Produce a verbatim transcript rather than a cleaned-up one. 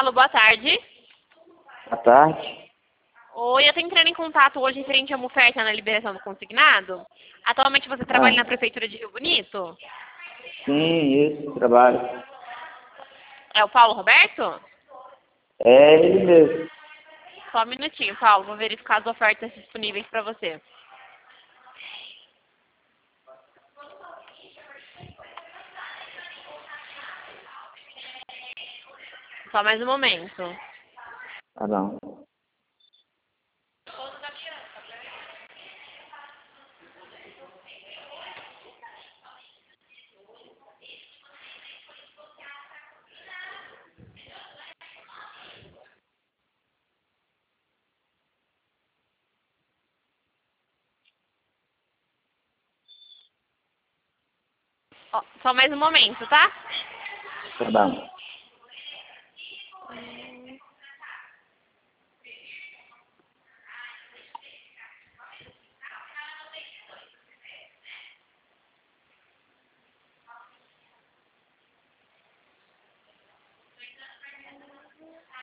Alô, boa tarde. Boa tarde. Oi, eu tô entrando em contato hoje referente a uma oferta na liberação do consignado. Atualmente você trabalha Ah, na Prefeitura de Rio Bonito? sim, isso, trabalho. É o Paulo Roberto? É ele mesmo. Só um minutinho, Paulo, vou verificar as ofertas disponíveis para você. Só mais um momento. Tá bom. Ó, só mais um momento, tá? Tá bom.